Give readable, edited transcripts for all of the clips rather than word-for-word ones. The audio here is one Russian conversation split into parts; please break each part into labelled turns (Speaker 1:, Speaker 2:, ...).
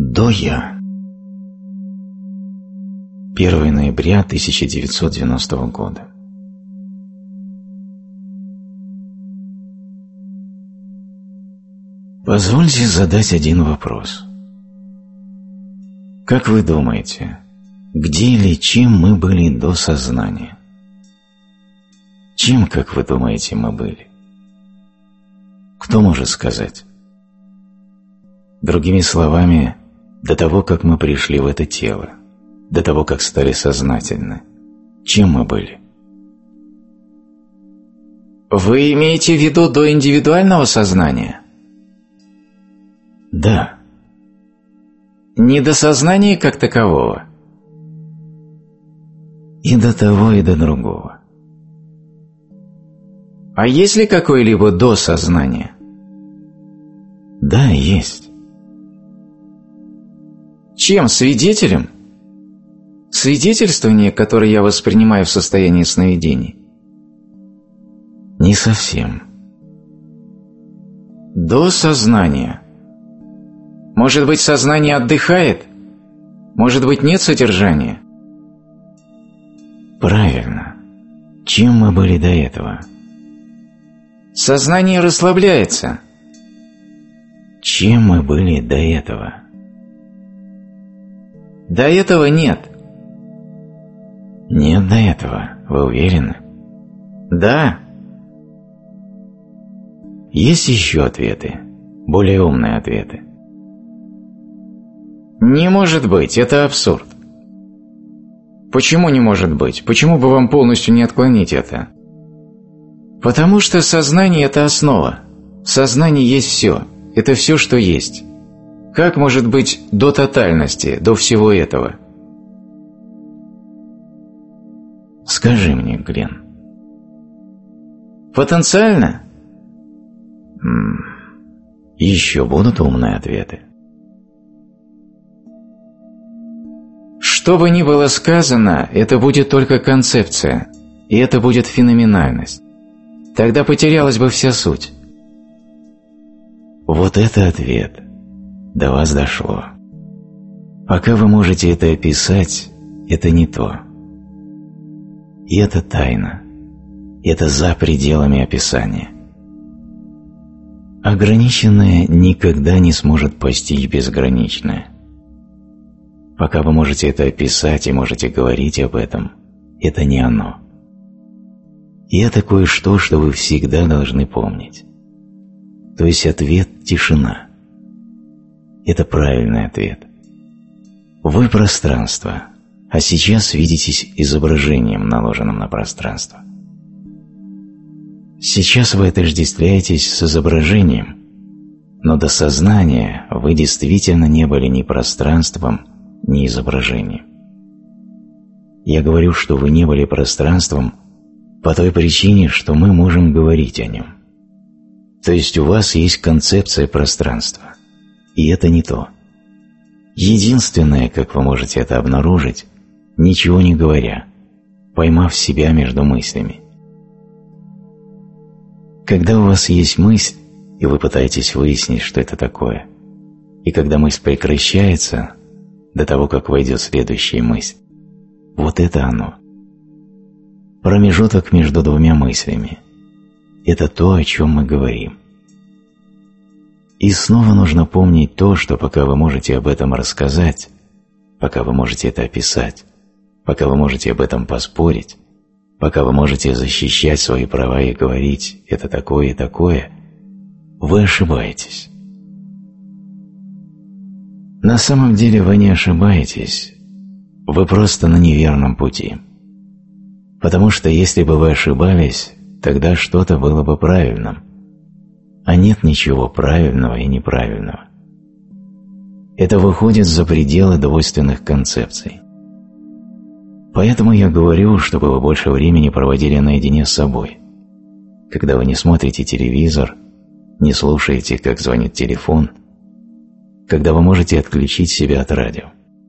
Speaker 1: До я. 1 ноября 1990 года. Позвольте задать один вопрос. Как вы думаете, где или чем мы были до сознания? Чем, как вы думаете, мы были? Кто может сказать? Другими словами, до того, как мы пришли в это тело, до того, как стали сознательны, чем мы были?
Speaker 2: Вы имеете в виду до индивидуального сознания?
Speaker 1: Да.
Speaker 2: Не до сознания как такового?
Speaker 1: И до того, и до другого.
Speaker 2: А есть ли какое-либо до сознания?
Speaker 1: Да, есть.
Speaker 2: Чем? Свидетелем? Свидетельствование, которое я воспринимаю в состоянии сновидений?
Speaker 1: Не совсем.
Speaker 2: До сознания. Может быть, сознание отдыхает? Может быть, нет содержания?
Speaker 1: Правильно. Чем мы были до этого?
Speaker 2: Сознание расслабляется.
Speaker 1: Чем мы были до этого?
Speaker 2: До этого нет.
Speaker 1: Нет до этого, вы уверены?
Speaker 2: Да.
Speaker 1: Есть еще ответы, более умные ответы.
Speaker 2: Не может быть, это абсурд. Почему не может быть? Почему бы вам полностью не отклонить это? Потому что сознание – это основа. Сознание есть все. Это все, что есть. Как может быть до тотальности, до всего этого?
Speaker 1: Скажи мне, Глен.
Speaker 2: Потенциально?
Speaker 1: Еще будут умные ответы.
Speaker 2: Что бы ни было сказано, это будет только концепция, и это будет феноменальность. Тогда потерялась бы вся суть.
Speaker 1: Вот это ответ. До вас дошло. Пока вы можете это описать, это не то. И это тайна. Это за пределами описания. Ограниченное никогда не сможет постичь безграничное. Пока вы можете это описать и можете говорить об этом, это не оно. И это кое-что, что вы всегда должны помнить. То есть ответ – тишина. Это правильный ответ. Вы – пространство, а сейчас видитесь изображением, наложенным на пространство. Сейчас вы отождествляетесь с изображением, но до сознания вы действительно не были ни пространством, ни изображением. Я говорю, что вы не были пространством по той причине, что мы можем говорить о нем. То есть у вас есть концепция пространства, и это не то. Единственное, как вы можете это обнаружить, ничего не говоря, поймав себя между мыслями. Когда у вас есть мысль, и вы пытаетесь выяснить, что это такое, и когда мысль прекращается, до того, как войдет следующая мысль, вот это оно. Промежуток между двумя мыслями. Это то, о чем мы говорим. И снова нужно помнить то, что пока вы можете об этом рассказать, пока вы можете это описать, пока вы можете об этом поспорить, пока вы можете защищать свои права и говорить «это такое и такое», вы ошибаетесь. На самом деле вы не ошибаетесь, вы просто на неверном пути. Потому что если бы вы ошибались, тогда что-то было бы правильным. А нет ничего правильного и неправильного. Это выходит за пределы двойственных концепций. Поэтому я говорю, чтобы вы больше времени проводили наедине с собой. Когда вы не смотрите телевизор, не слушаете, как звонит телефон, когда вы можете отключить себя от радио.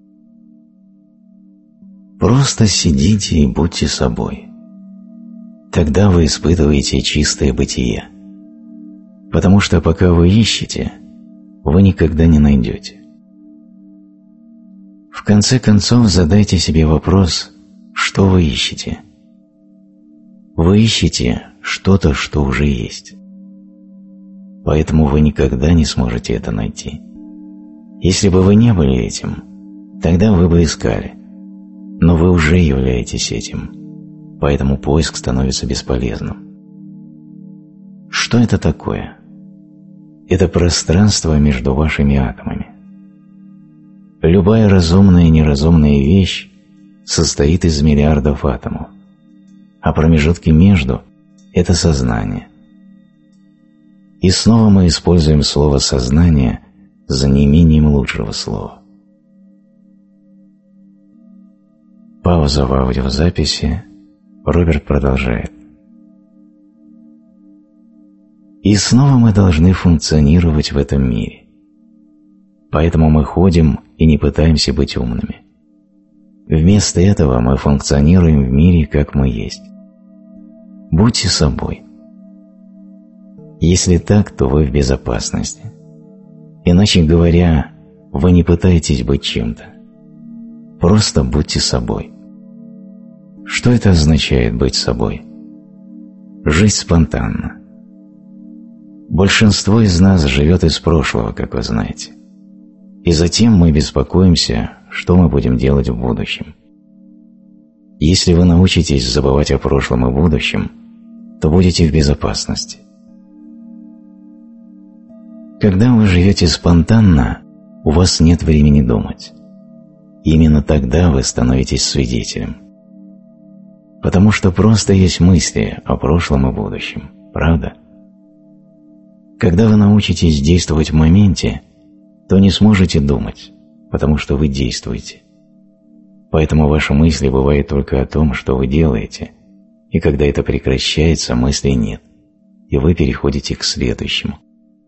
Speaker 1: Просто сидите и будьте собой. Тогда вы испытываете чистое бытие. Потому что пока вы ищете, вы никогда не найдете. конце концов, задайте себе вопрос, что вы ищете. Вы ищете что-то, что уже есть. Поэтому вы никогда не сможете это найти. Если бы вы не были этим, тогда вы бы искали. Но вы уже являетесь этим, поэтому поиск становится бесполезным. Что это такое? Это пространство между вашими атомами. Любая разумная и неразумная вещь состоит из миллиардов атомов, а промежутки между – это сознание. И снова мы используем слово «сознание» за неимением лучшего слова. Пауза в аудиозаписи. Роберт продолжает. И снова мы должны функционировать в этом мире. Поэтому мы ходим и не пытаемся быть умными. Вместо этого мы функционируем в мире, как мы есть. Будьте собой. Если так, то вы в безопасности. Иначе говоря, вы не пытаетесь быть чем-то. Просто будьте собой. Что это означает быть собой? Жить спонтанно. Большинство из нас живет из прошлого, как вы знаете. И затем мы беспокоимся, что мы будем делать в будущем. Если вы научитесь забывать о прошлом и будущем, то будете в безопасности. Когда вы живете спонтанно, у вас нет времени думать. Именно тогда вы становитесь свидетелем. Потому что просто есть мысли о прошлом и будущем, правда? Когда вы научитесь действовать в моменте, то не сможете думать, потому что вы действуете. Поэтому ваши мысли бывают только о том, что вы делаете, и когда это прекращается, мыслей нет, и вы переходите к следующему.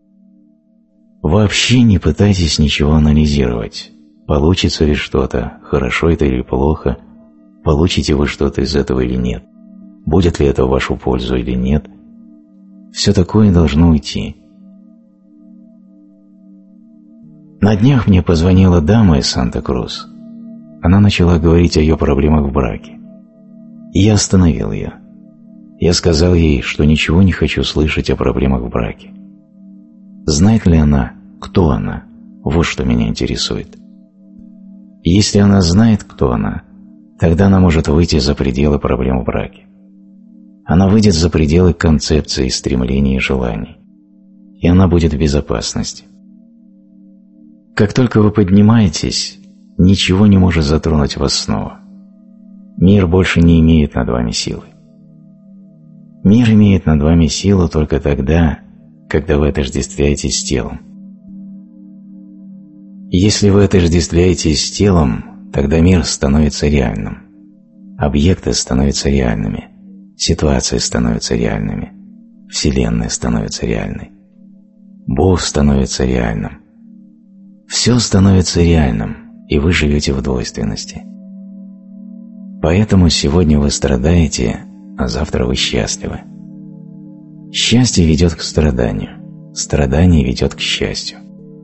Speaker 1: Вообще не пытайтесь ничего анализировать, получится ли что-то, хорошо это или плохо, получите вы что-то из этого или нет, будет ли это в вашу пользу или нет. Все такое должно уйти. На днях мне позвонила дама из Санта-Крус. Она начала говорить о ее проблемах в браке. И я остановил ее. Я сказал ей, что ничего не хочу слышать о проблемах в браке. Знает ли она, кто она? Вот что меня интересует. И если она знает, кто она, тогда она может выйти за пределы проблем в браке. Она выйдет за пределы концепции, стремлений и желаний. И она будет в безопасности. Как только вы поднимаетесь, ничего не может затронуть вас снова. Мир больше не имеет над вами силы. Мир имеет над вами силу только тогда, когда вы отождествляетесь с телом. Если вы отождествляетесь с телом, тогда мир становится реальным. Объекты становятся реальными. Ситуации становятся реальными. Вселенная становится реальной. Бог становится реальным. Все становится реальным, и вы живете в двойственности. Поэтому сегодня вы страдаете, а завтра вы счастливы. Счастье ведет к страданию, страдание ведет к счастью.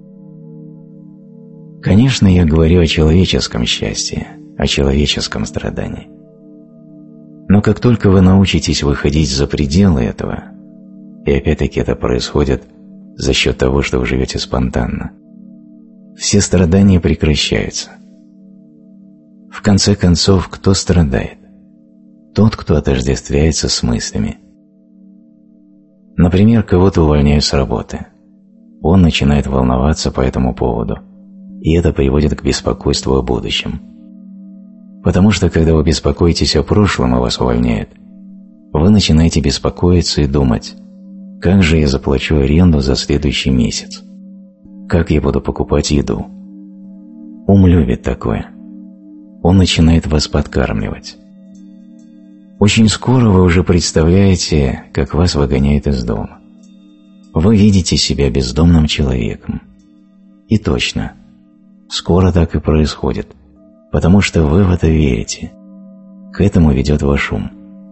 Speaker 1: Конечно, я говорю о человеческом счастье, о человеческом страдании. Но как только вы научитесь выходить за пределы этого, и опять-таки это происходит за счет того, что вы живете спонтанно, все страдания прекращаются. В конце концов, кто страдает? Тот, кто отождествляется с мыслями. Например, кого-то увольняют с работы. Он начинает волноваться по этому поводу, и это приводит к беспокойству о будущем. Потому что, когда вы беспокоитесь о прошлом и вас увольняют, вы начинаете беспокоиться и думать, как же я заплачу аренду за следующий месяц? Как я буду покупать еду? Ум любит такое. Он начинает вас подкармливать. Очень скоро вы уже представляете, как вас выгоняют из дома. Вы видите себя бездомным человеком. И точно, скоро так и происходит, потому что вы в это верите. К этому ведет ваш ум.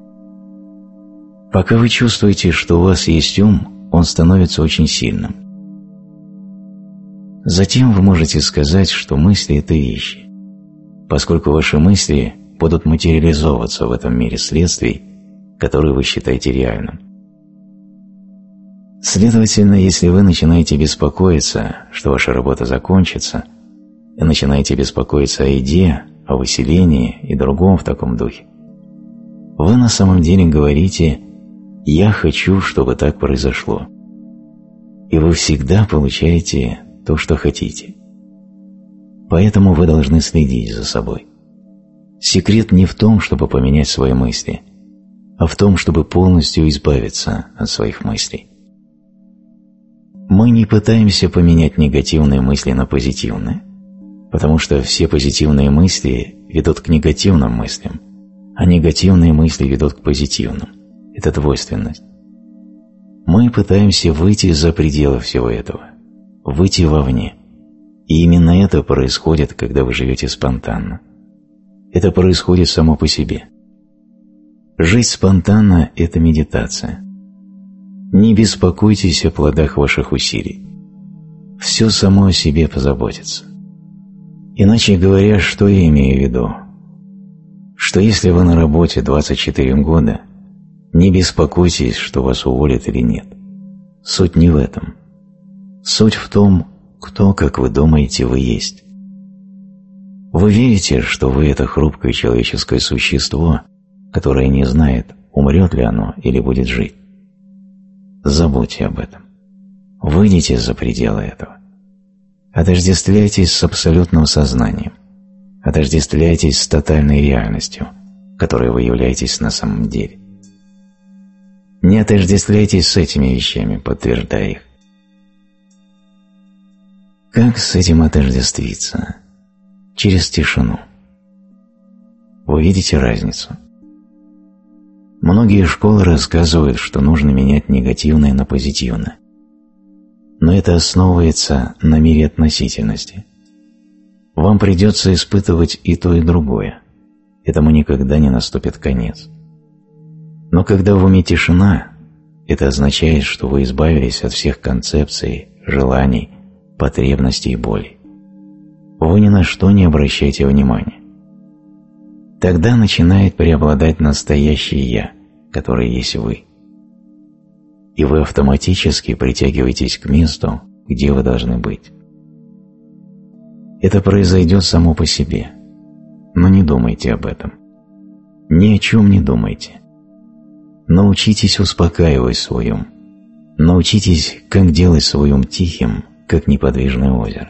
Speaker 1: Пока вы чувствуете, что у вас есть ум, он становится очень сильным. Затем вы можете сказать, что мысли – это вещи. поскольку ваши мысли будут материализовываться в этом мире следствий, которые вы считаете реальным. Следовательно, если вы начинаете беспокоиться, что ваша работа закончится, и начинаете беспокоиться о еде, о выселении и другом в таком духе, вы на самом деле говорите «я хочу, чтобы так произошло». И вы всегда получаете то, что хотите. Поэтому вы должны следить за собой. Секрет не в том, чтобы поменять свои мысли, а в том, чтобы полностью избавиться от своих мыслей. Мы не пытаемся поменять негативные мысли на позитивные, потому что все позитивные мысли ведут к негативным мыслям, а негативные мысли ведут к позитивным. Это двойственность. Мы пытаемся выйти за пределы всего этого, выйти вовне. И именно это происходит, когда вы живете спонтанно. Это происходит само по себе. Жить спонтанно – это медитация. Не беспокойтесь о плодах ваших усилий. Все само о себе позаботится. Иначе говоря, что я имею в виду? Что если вы на работе 24 года, не беспокойтесь, что вас уволят или нет. Суть не в этом. Суть в том, кто, как вы думаете, вы есть. Вы верите, что вы – это хрупкое человеческое существо, которое не знает, умрет ли оно или будет жить. Забудьте об этом. Выйдите за пределы этого. Отождествляйтесь с абсолютным сознанием. Отождествляйтесь с тотальной реальностью, которой вы являетесь на самом деле. Не отождествляйтесь с этими вещами, подтверждая их. Как с этим отождествиться? Через тишину. Вы видите разницу? Многие школы рассказывают, что нужно менять негативное на позитивное. Но это основывается на мире относительности. Вам придется испытывать и то, и другое. Этому никогда не наступит конец. Но когда в уме тишина, это означает, что вы избавились от всех концепций, желаний, потребностей и болей. Вы ни на что не обращаете внимания. Тогда начинает преобладать настоящее «я», которое есть вы. И вы автоматически притягиваетесь к месту, где вы должны быть. Это произойдет само по себе, но не думайте об этом. Ни о чем не думайте. Научитесь успокаивать свой ум. Научитесь, как делать свой ум тихим, как неподвижное озеро.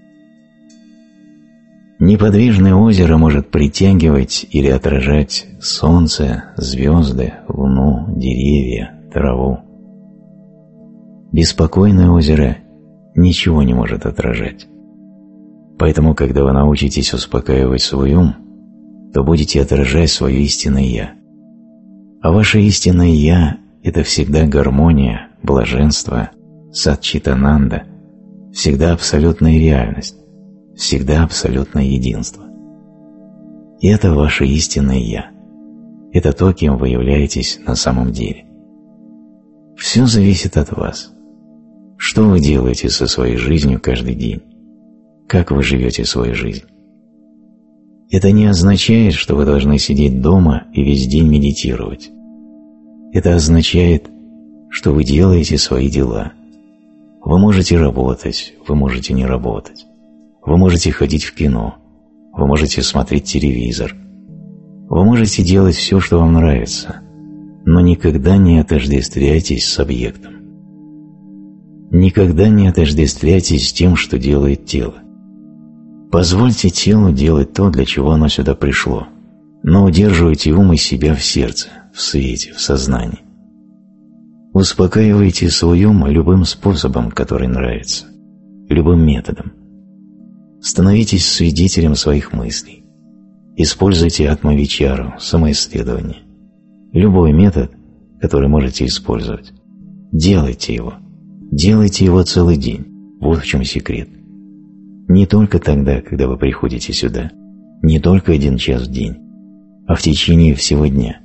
Speaker 1: Неподвижное озеро может притягивать или отражать солнце, звезды, луну, деревья, траву. Беспокойное озеро ничего не может отражать. Поэтому, когда вы научитесь успокаивать свой ум, то будете отражать свое истинное «я». А ваше истинное «я» – это всегда гармония, блаженство, садчитананда, всегда абсолютная реальность, всегда абсолютное единство. И это ваше истинное «я». Это то, кем вы являетесь на самом деле. Все зависит от вас. Что вы делаете со своей жизнью каждый день? Как вы живете свою жизнь? Это не означает, что вы должны сидеть дома и весь день медитировать. Это означает, что вы делаете свои дела. Вы можете работать, вы можете не работать. Вы можете ходить в кино, вы можете смотреть телевизор. Вы можете делать все, что вам нравится, но никогда не отождествляйтесь с объектом. Никогда не отождествляйтесь с тем, что делает тело. Позвольте телу делать то, для чего оно сюда пришло, но удерживайте ум и себя в сердце, в свете, в сознании. Успокаивайте свой ум любым способом, который нравится, любым методом. Становитесь свидетелем своих мыслей. Используйте атма-вичару, самоисследование. Любой метод, который можете использовать. Делайте его. Делайте его целый день. Вот в чем секрет. Не только тогда, когда вы приходите сюда, не только 1 час в день, а в течение всего дня.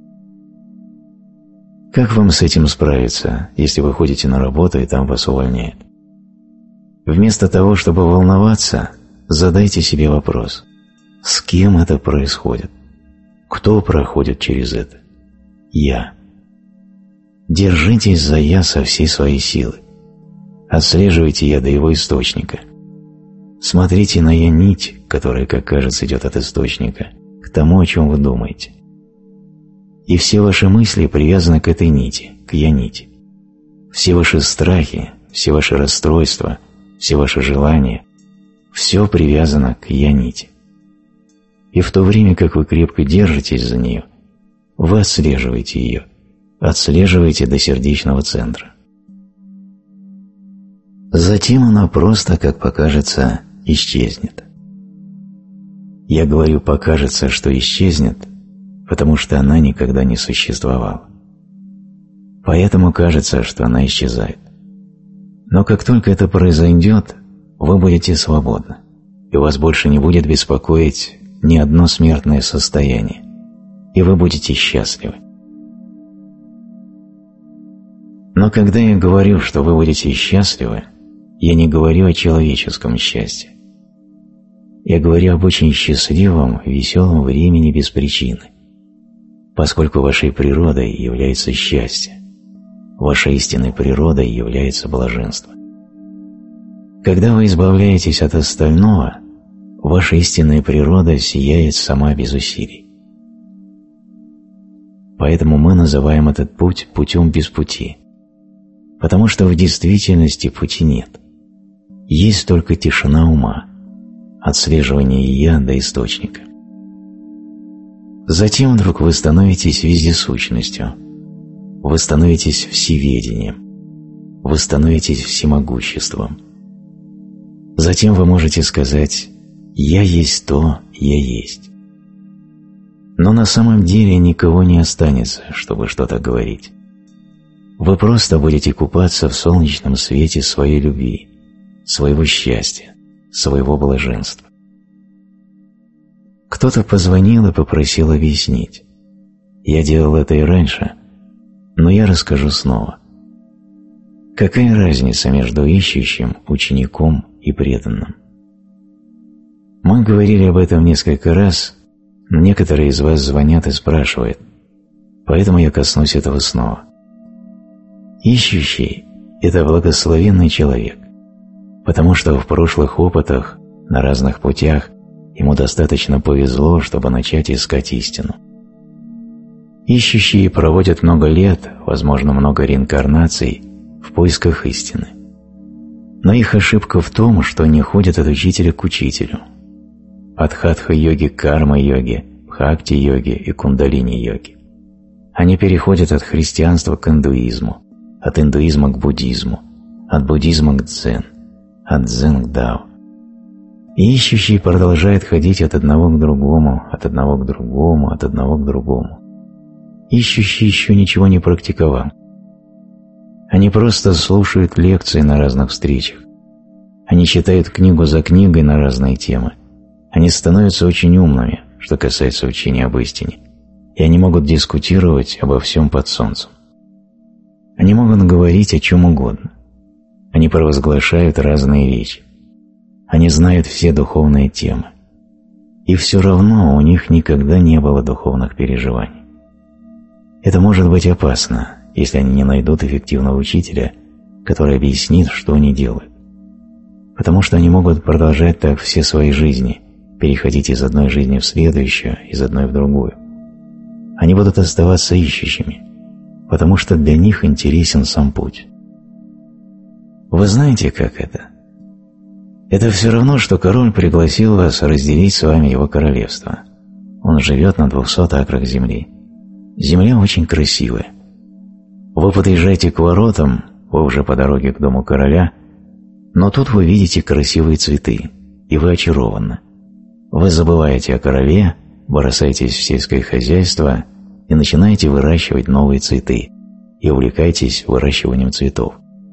Speaker 1: Как вам с этим справиться, если вы ходите на работу и там вас увольняют? Вместо того, чтобы волноваться, задайте себе вопрос: С кем это происходит? Кто проходит через это? Я. Держитесь за «я» со всей своей силы. Отслеживайте «я» до его источника. Смотрите на «я» нить, которая, как кажется, идет от источника, к тому, о чем вы думаете. И все ваши мысли привязаны к этой нити, к «я» нити. Все ваши страхи, все ваши расстройства, все ваши желания – все привязано к «я» нити. И в то время, как вы крепко держитесь за нее, вы отслеживаете ее, отслеживаете до сердечного центра. Затем она просто, как покажется, исчезнет. Я говорю «покажется», что исчезнет, потому что она никогда не существовала. Поэтому кажется, что она исчезает. Но как только это произойдет, вы будете свободны, и вас больше не будет беспокоить ни одно смертное состояние, и вы будете счастливы. Но когда я говорю, что вы будете счастливы, я не говорю о человеческом счастье. Я говорю об очень счастливом, веселом времени без причины, поскольку вашей природой является счастье, вашей истинной природой является блаженство. Когда вы избавляетесь от остального, ваша истинная природа сияет сама без усилий. Поэтому мы называем этот путь путем без пути, потому что в действительности пути нет. Есть только тишина ума, отслеживание «я» до источника. Затем вдруг вы становитесь вездесущностью, вы становитесь всеведением, вы становитесь всемогуществом. Затем вы можете сказать «я есть то, я есть». Но на самом деле никого не останется, чтобы что-то говорить. Вы просто будете купаться в солнечном свете своей любви, своего счастья, своего блаженства. Кто-то позвонил и попросил объяснить. Я делал это и раньше, но я расскажу снова. Какая разница между ищущим, учеником и преданным? Мы говорили об этом несколько раз, но некоторые из вас звонят и спрашивают, поэтому я коснусь этого снова. Ищущий – это благословенный человек, потому что в прошлых опытах, на разных путях, ему достаточно повезло, чтобы начать искать истину. Ищущие проводят много лет, возможно, много реинкарнаций, в поисках истины. Но их ошибка в том, что они ходят от учителя к учителю. От хатха-йоги к карма-йоге, бхакти-йоге и кундалини-йоге. Они переходят от христианства к индуизму, от индуизма к буддизму, от буддизма к дзен, от дзен к дао. И ищущий продолжает ходить от одного к другому, от одного к другому, от одного к другому. Ищущий еще ничего не практиковал. Они просто слушают лекции на разных встречах. Они читают книгу за книгой на разные темы. Они становятся очень умными, что касается учения об истине, и они могут дискутировать обо всем под солнцем. Они могут говорить о чем угодно. Они провозглашают разные речи. Они знают все духовные темы. И все равно у них никогда не было духовных переживаний. Это может быть опасно, если они не найдут эффективного учителя, который объяснит, что они делают. Потому что они могут продолжать так все свои жизни, переходить из одной жизни в следующую, из одной в другую. Они будут оставаться ищущими, потому что для них интересен сам путь. Вы знаете, как это? Это все равно, что король пригласил вас разделить с вами его королевство. Он живет на 200 акрах земли. Земля очень красивая. Вы подъезжаете к воротам, вы уже по дороге к дому короля, но тут вы видите красивые цветы, и вы очарованы. Вы забываете о короле, бросаетесь в сельское хозяйство и начинаете выращивать новые цветы, и увлекаетесь выращиванием цветов.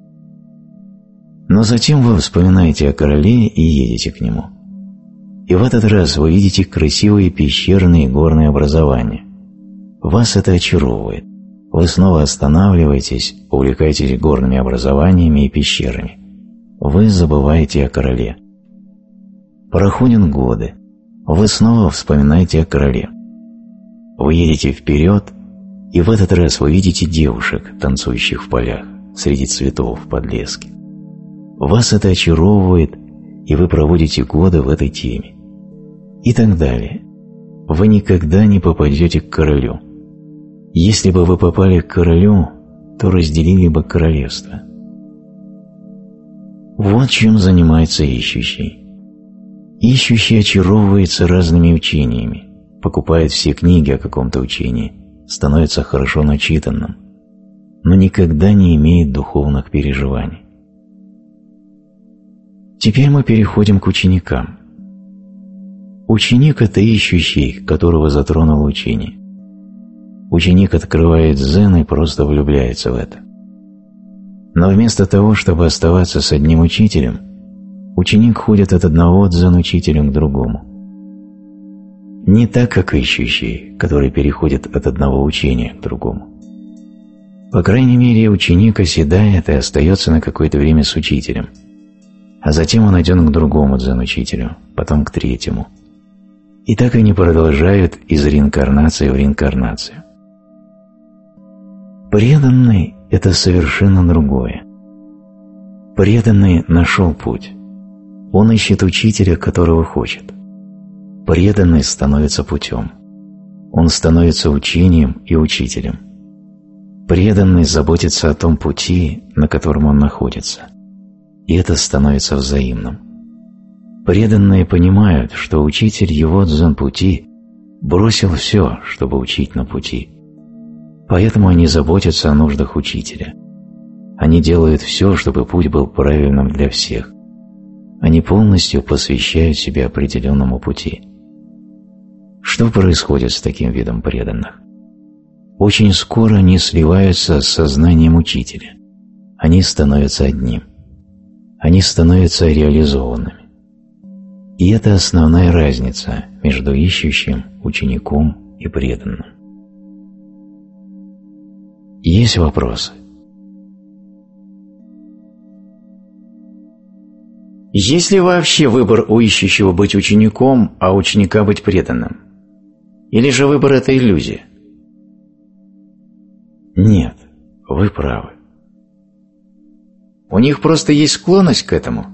Speaker 1: Но затем вы вспоминаете о короле и едете к нему. И в этот раз вы видите красивые пещерные и горные образования. Вас это очаровывает. Вы снова останавливаетесь, увлекаетесь горными образованиями и пещерами. Вы забываете о короле. Проходят годы. Вы снова вспоминаете о короле. Вы едете вперед, и в этот раз вы видите девушек, танцующих в полях, среди цветов в подлеске. Вас это очаровывает, и вы проводите годы в этой теме. И так далее. Вы никогда не попадете к королю. Если бы вы попали к королю, то разделили бы королевство. Вот чем занимается ищущий. Ищущий очаровывается разными учениями, покупает все книги о каком-то учении, становится хорошо начитанным, но никогда не имеет духовных переживаний. Теперь мы переходим к ученикам. Ученик – это ищущий, которого затронуло учение. Ученик открывает дзен и просто влюбляется в это. Но вместо того, чтобы оставаться с одним учителем, ученик ходит от одного дзен-учителя к другому. Не так, как ищущий, который переходит от одного учения к другому. По крайней мере, ученик оседает и остается на какое-то время с учителем, а затем он идет к другому дзен-учителю, потом к третьему. И так они продолжают из реинкарнации в реинкарнацию. Преданный – это совершенно другое. Преданный нашел путь. Он ищет учителя, которого хочет. Преданный становится путем. Он становится учением и учителем. Преданный заботится о том пути, на котором он находится. И это становится взаимным. Преданные понимают, что учитель его дзен-пути бросил все, чтобы учить на пути. Поэтому они заботятся о нуждах учителя. Они делают все, чтобы путь был правильным для всех. Они полностью посвящают себя определенному пути. Что происходит с таким видом преданных? Очень скоро они сливаются с сознанием учителя. Они становятся одним. Они становятся реализованными. И это основная разница между ищущим, учеником и преданным. Есть вопросы?
Speaker 2: Есть ли вообще выбор у ищущего быть учеником, а у ученика быть преданным? Или же выбор – это иллюзия?
Speaker 1: Нет, вы правы.
Speaker 2: У них просто есть склонность к этому?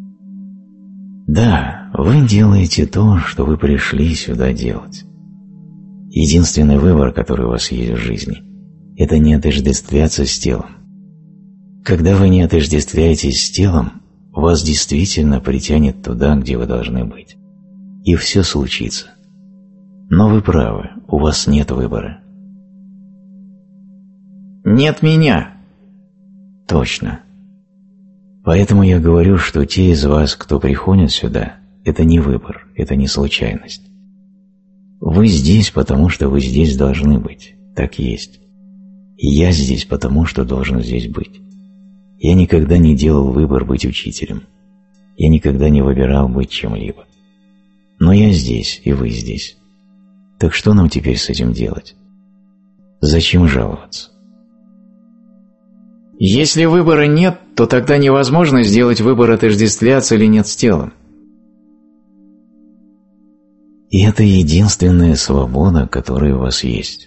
Speaker 1: Да, вы делаете то, что вы пришли сюда делать. Единственный выбор, который у вас есть в жизни – это не отождествляться с телом. Когда вы не отождествляетесь с телом, вас действительно притянет туда, где вы должны быть. И все случится. Но вы правы, у вас нет выбора.
Speaker 2: Нет меня.
Speaker 1: Точно. Поэтому я говорю, что те из вас, кто приходит сюда, это не выбор, это не случайность. Вы здесь, потому что вы здесь должны быть. Так есть. И я здесь, потому что должен здесь быть. Я никогда не делал выбор быть учителем. Я никогда не выбирал быть чем-либо. Но я здесь, и вы здесь. Так что нам теперь с этим делать? Зачем жаловаться?
Speaker 2: Если выбора нет, то тогда невозможно сделать выбор отождествляться или нет с телом.
Speaker 1: И это единственная свобода, которая у вас есть.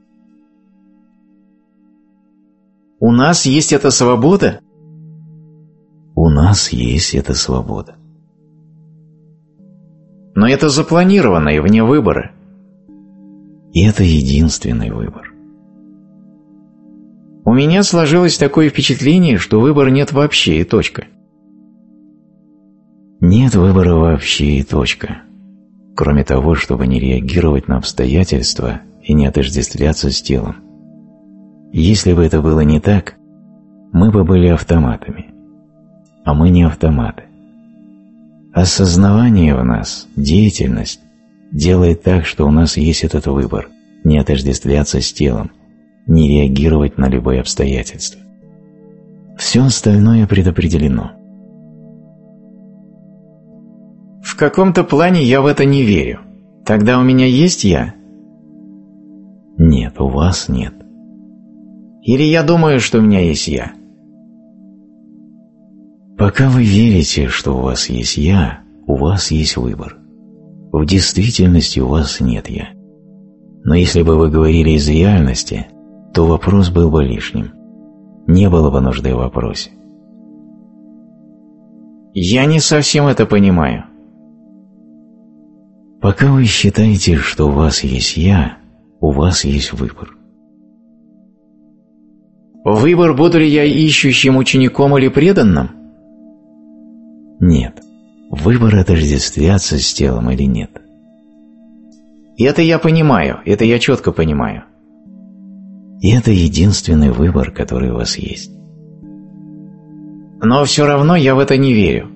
Speaker 2: У нас есть эта свобода?
Speaker 1: У нас есть эта свобода.
Speaker 2: Но это запланировано и вне выбора.
Speaker 1: И это единственный выбор.
Speaker 2: У меня сложилось такое впечатление, что выбора нет вообще и точка.
Speaker 1: Нет выбора вообще и точка. Кроме того, чтобы не реагировать на обстоятельства и не отождествляться с телом. Если бы это было не так, мы бы были автоматами. А мы не автоматы. Осознавание в нас, деятельность, делает так, что у нас есть этот выбор – не отождествляться с телом, не реагировать на любые обстоятельства. Все остальное предопределено.
Speaker 2: В каком-то плане я в это не верю. Тогда у меня есть я?
Speaker 1: Нет, у вас нет.
Speaker 2: Или я думаю, что у меня есть я?
Speaker 1: Пока вы верите, что у вас есть «я», у вас есть выбор. В действительности у вас нет «я». Но если бы вы говорили из реальности, то вопрос был бы лишним. Не было бы нужды в вопросе.
Speaker 2: Я не совсем это понимаю.
Speaker 1: Пока вы считаете, что у вас есть «я», у вас есть выбор.
Speaker 2: Выбор, буду ли я ищущим учеником или преданным?
Speaker 1: Нет. Выбор отождествляться с телом или нет.
Speaker 2: Это я понимаю, это я четко понимаю.
Speaker 1: И это единственный выбор, который у вас есть.
Speaker 2: Но все равно я в это не верю.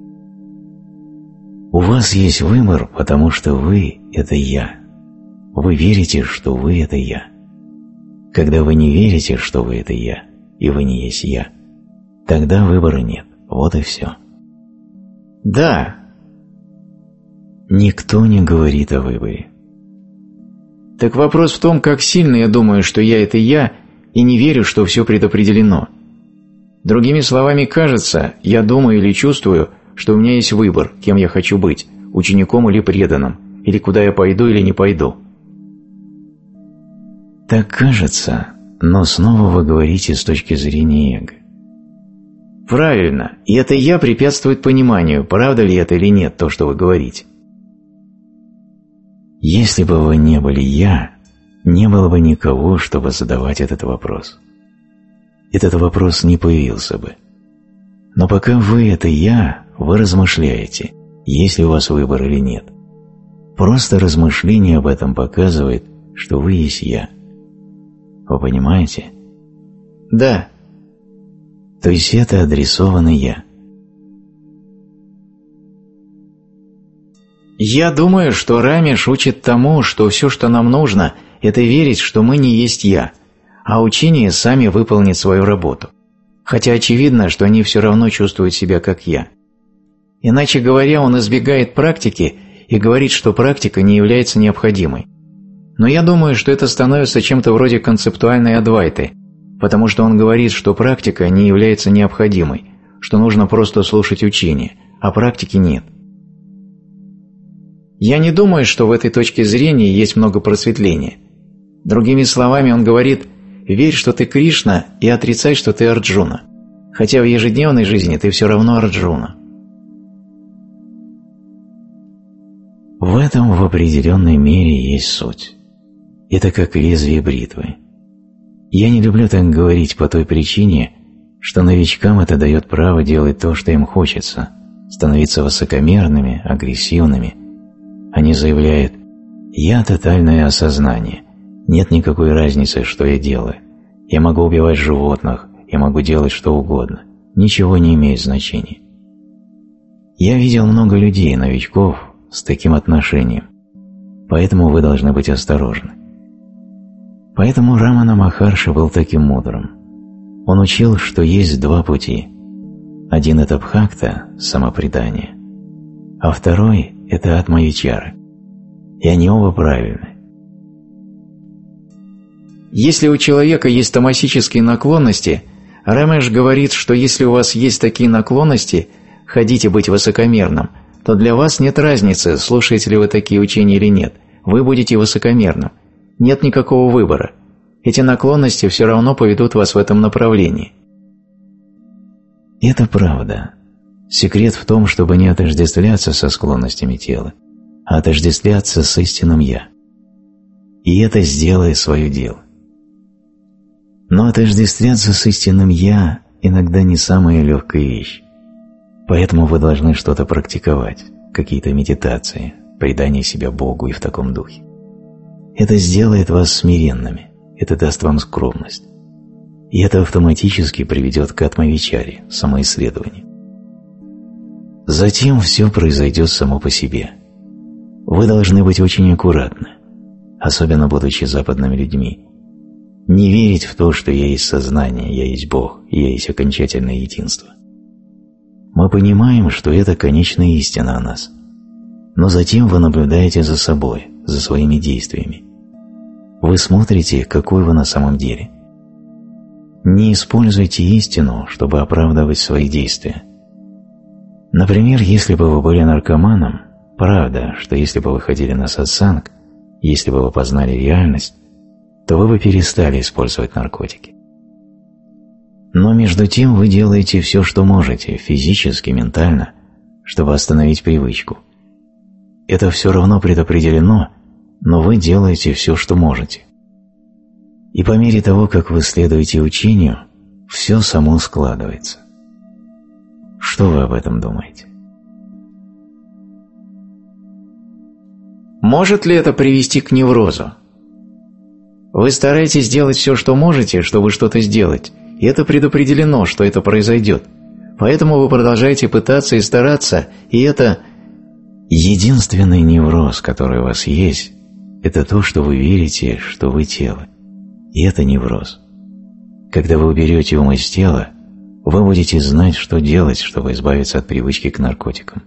Speaker 1: У вас есть выбор, потому что вы – это «я». Вы верите, что вы – это «я». Когда вы не верите, что вы – это «я», и вы не есть «я», тогда выбора нет. Вот и все.
Speaker 2: Да.
Speaker 1: Никто не говорит о выборе.
Speaker 2: Так вопрос в том, как сильно я думаю, что я – это я, и не верю, что все предопределено. Другими словами, кажется, я думаю или чувствую, что у меня есть выбор, кем я хочу быть, учеником или преданным, или куда я пойду или не пойду.
Speaker 1: Так кажется, но снова вы говорите с точки зрения эго.
Speaker 2: Правильно, и это «я» препятствует пониманию, правда ли это или нет, то, что вы говорите.
Speaker 1: Если бы вы не были «я», не было бы никого, чтобы задавать этот вопрос. Этот вопрос не появился бы. Но пока вы – это «я», вы размышляете, есть ли у вас выбор или нет. Просто размышление об этом показывает, что вы есть «я». Вы понимаете?
Speaker 2: Да.
Speaker 1: То есть это адресовано «я».
Speaker 2: Я думаю, что Рамеш учит тому, что все, что нам нужно, это верить, что мы не есть «я», а учение сами выполнит свою работу. Хотя очевидно, что они все равно чувствуют себя как «я». Иначе говоря, он избегает практики и говорит, что практика не является необходимой. Но я думаю, что это становится чем-то вроде концептуальной адвайты, потому что он говорит, что практика не является необходимой, что нужно просто слушать учение, а практики нет. Я не думаю, что в этой точке зрения есть много просветления. Другими словами, он говорит: верь, что ты Кришна, и отрицай, что ты Арджуна, хотя в ежедневной жизни ты все равно Арджуна.
Speaker 1: В этом в определенной мере есть суть. Это как лезвие бритвы. Я не люблю так говорить по той причине, что новичкам это дает право делать то, что им хочется, становиться высокомерными, агрессивными. Они заявляют: «Я тотальное осознание, нет никакой разницы, что я делаю. Я могу убивать животных, я могу делать что угодно, ничего не имеет значения». Я видел много людей, новичков, с таким отношением, поэтому вы должны быть осторожны. Поэтому Рамана Махарши был таким мудрым. Он учил, что есть два пути. Один – это бхакта, самопредание, а второй – это атма-вичара. И они оба правильны.
Speaker 2: Если у человека есть тамасические наклонности, Рамеш говорит, что если у вас есть такие наклонности, хотите быть высокомерным, то для вас нет разницы, слушаете ли вы такие учения или нет, вы будете высокомерным. Нет никакого выбора. Эти наклонности все равно поведут вас в этом направлении.
Speaker 1: Это правда. Секрет в том, чтобы не отождествляться со склонностями тела, а отождествляться с истинным «я». И это сделает свое дело. Но отождествляться с истинным «я» иногда не самая легкая вещь. Поэтому вы должны что-то практиковать, какие-то медитации, предание себя Богу и в таком духе. Это сделает вас смиренными, это даст вам скромность. И это автоматически приведет к атма-вичаре, самоисследованию. Затем все произойдет само по себе. Вы должны быть очень аккуратны, особенно будучи западными людьми. Не верить в то, что я есть сознание, я есть Бог, я есть окончательное единство. Мы понимаем, что это конечная истина о нас. Но затем вы наблюдаете за собой, за своими действиями. Вы смотрите, какой вы на самом деле. Не используйте истину, чтобы оправдывать свои действия. Например, если бы вы были наркоманом, правда, что если бы вы ходили на сатсанг, если бы вы познали реальность, то вы бы перестали использовать наркотики. Но между тем вы делаете все, что можете, физически, ментально, чтобы остановить привычку. Это все равно предопределено, но вы делаете все, что можете. И по мере того, как вы следуете учению, все само складывается. Что вы об этом думаете?
Speaker 2: Может ли это привести к неврозу? Вы стараетесь делать все, что можете, чтобы что-то сделать, и это предопределено, что это произойдет. Поэтому вы продолжаете пытаться и стараться, и это...
Speaker 1: Единственный невроз, который у вас есть, это то, что вы верите, что вы тело. И это невроз. Когда вы уберете ум из тела, вы будете знать, что делать, чтобы избавиться от привычки к наркотикам.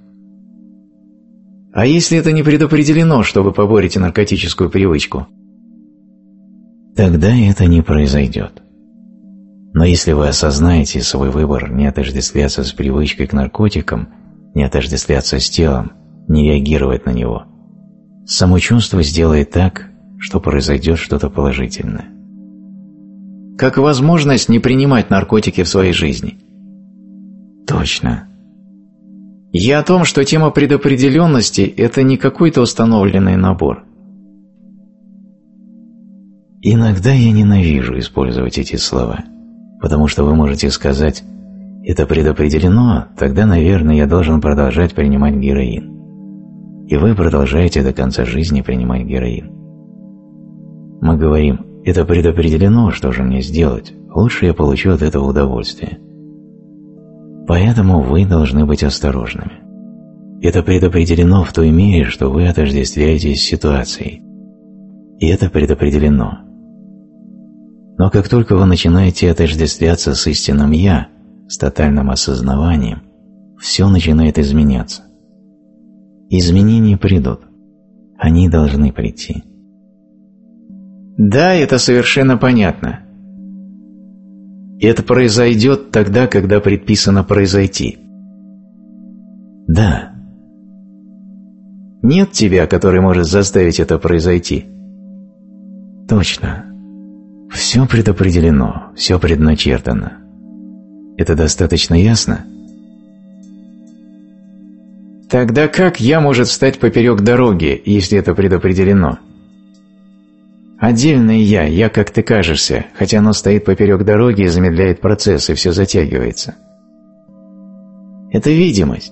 Speaker 2: А если это не предопределено, что вы поборете наркотическую привычку?
Speaker 1: Тогда это не произойдет. Но если вы осознаете свой выбор не отождествляться с привычкой к наркотикам, не отождествляться с телом, не реагировать на него, само чувство сделает так, что произойдет что-то положительное.
Speaker 2: Как возможность не принимать наркотики в своей жизни.
Speaker 1: Точно.
Speaker 2: Я о том, что тема предопределенности – это не какой-то установленный набор.
Speaker 1: Иногда я ненавижу использовать эти слова, потому что вы можете сказать «это предопределено, тогда, наверное, я должен продолжать принимать героин». И вы продолжаете до конца жизни принимать героин. Мы говорим «это предопределено, что же мне сделать? Лучше я получу от этого удовольствие». Поэтому вы должны быть осторожными. Это предопределено в той мере, что вы отождествляетесь с ситуацией. И это предопределено. Но как только вы начинаете отождествляться с истинным «я», с тотальным осознаванием, все начинает изменяться. Изменения придут. Они должны прийти.
Speaker 2: Да, это совершенно понятно. И это произойдет тогда, когда предписано произойти.
Speaker 1: Да.
Speaker 2: Нет тебя, который может заставить это произойти.
Speaker 1: Точно. Все предопределено, все предначертано. Это достаточно ясно?
Speaker 2: Тогда как я может встать поперек дороги, если это предопределено? Отдельное я как ты кажешься, хотя оно стоит поперек дороги и замедляет процесс, и все затягивается. Это видимость.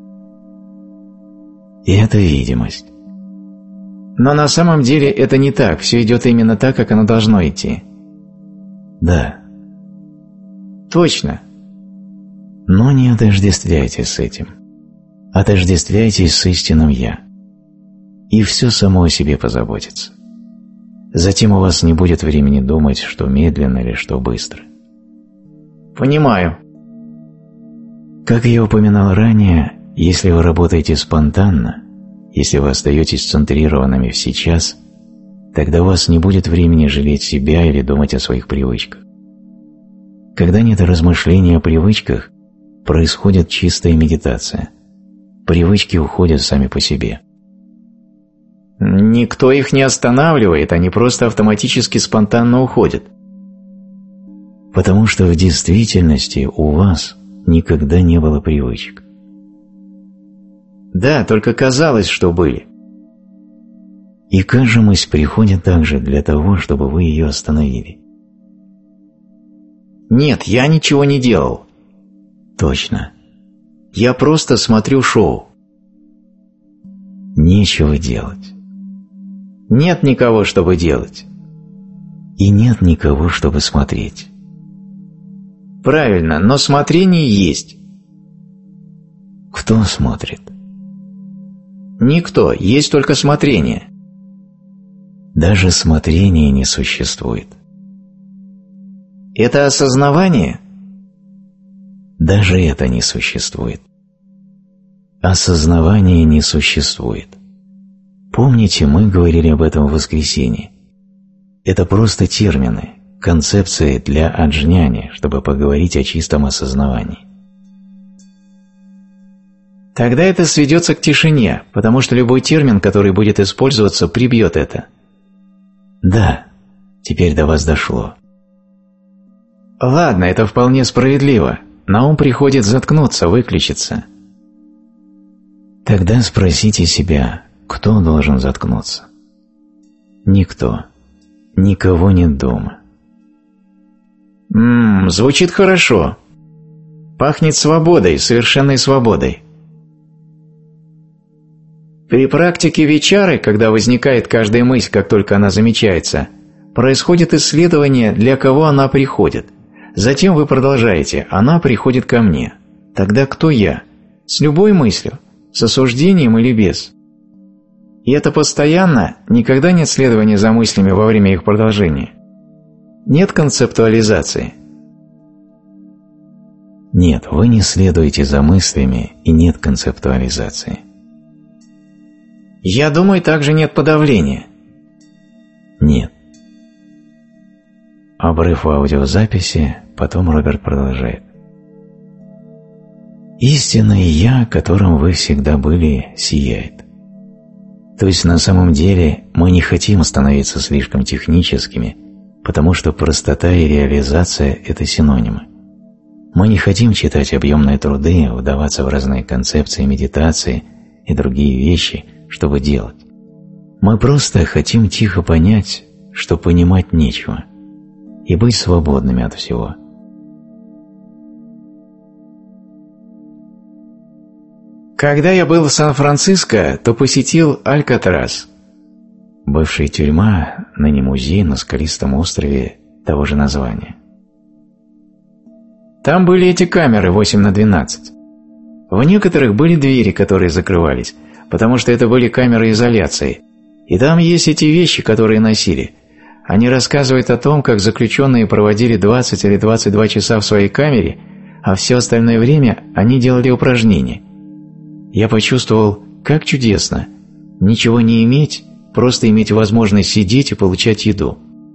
Speaker 1: И это видимость.
Speaker 2: Но на самом деле это не так, все идет именно так, как оно должно идти.
Speaker 1: Да.
Speaker 2: Точно.
Speaker 1: Но не отождествляйтесь с этим. Отождествляйтесь с истинным «я». И все само о себе позаботится. Затем у вас не будет времени думать, что медленно или что быстро.
Speaker 2: Понимаю.
Speaker 1: Как я упоминал ранее, если вы работаете спонтанно, если вы остаетесь центрированными в сейчас, тогда у вас не будет времени жалеть себя или думать о своих привычках. Когда нет размышления о привычках, происходит чистая медитация. Привычки уходят сами по себе.
Speaker 2: Никто их не останавливает, они просто автоматически спонтанно уходят.
Speaker 1: Потому что в действительности у вас никогда не было привычек.
Speaker 2: Да, только казалось, что были.
Speaker 1: И кажемость приходит также для того, чтобы вы ее остановили.
Speaker 2: Нет, я ничего не делал.
Speaker 1: Точно.
Speaker 2: Я просто смотрю шоу.
Speaker 1: Нечего делать.
Speaker 2: Нет никого, чтобы делать.
Speaker 1: И нет никого, чтобы смотреть.
Speaker 2: Правильно, но смотрение есть.
Speaker 1: Кто смотрит?
Speaker 2: Никто, есть только смотрение.
Speaker 1: Даже смотрения не существует.
Speaker 2: Это осознавание?
Speaker 1: Даже это не существует. Осознавание не существует. Помните, мы говорили об этом в воскресенье. Это просто термины, концепции для аджняни, чтобы поговорить о чистом осознавании.
Speaker 2: Тогда это сведется к тишине, потому что любой термин, который будет использоваться, прибьет это.
Speaker 1: Да, теперь до вас дошло.
Speaker 2: Ладно, это вполне справедливо. На ум приходит заткнуться, выключиться.
Speaker 1: Тогда спросите себя, кто должен заткнуться? Никто. Никого нет дома.
Speaker 2: Звучит хорошо. Пахнет свободой, совершенной свободой. При практике вичары, когда возникает каждая мысль, как только она замечается, происходит исследование, для кого она приходит. Затем вы продолжаете, она приходит ко мне. Тогда кто я? С любой мыслью, с осуждением или без? И это постоянно, никогда нет следования за мыслями во время их продолжения. Нет концептуализации.
Speaker 1: Нет, вы не следуете за мыслями, и нет концептуализации.
Speaker 2: Я думаю, также нет подавления.
Speaker 1: Нет. Обрыв в аудиозаписи, потом Роберт продолжает. Истинное «Я», которым вы всегда были, сияет. То есть на самом деле мы не хотим становиться слишком техническими, потому что простота и реализация – это синонимы. Мы не хотим читать объемные труды, вдаваться в разные концепции медитации и другие вещи, чтобы делать. Мы просто хотим тихо понять, что понимать нечего, и быть свободными от всего.
Speaker 2: Когда я был в Сан-Франциско, то посетил Алькатрас.
Speaker 1: Бывшая тюрьма, ныне музей на скалистом острове того же названия.
Speaker 2: Там были эти камеры 8×12. В некоторых были двери, которые закрывались, потому что это были камеры изоляции. И там есть эти вещи, которые носили. Они рассказывают о том, как заключенные проводили 20 или 22 часа в своей камере, а все остальное время они делали упражнения. Я почувствовал, как чудесно. Ничего не иметь, просто иметь возможность сидеть и получать еду.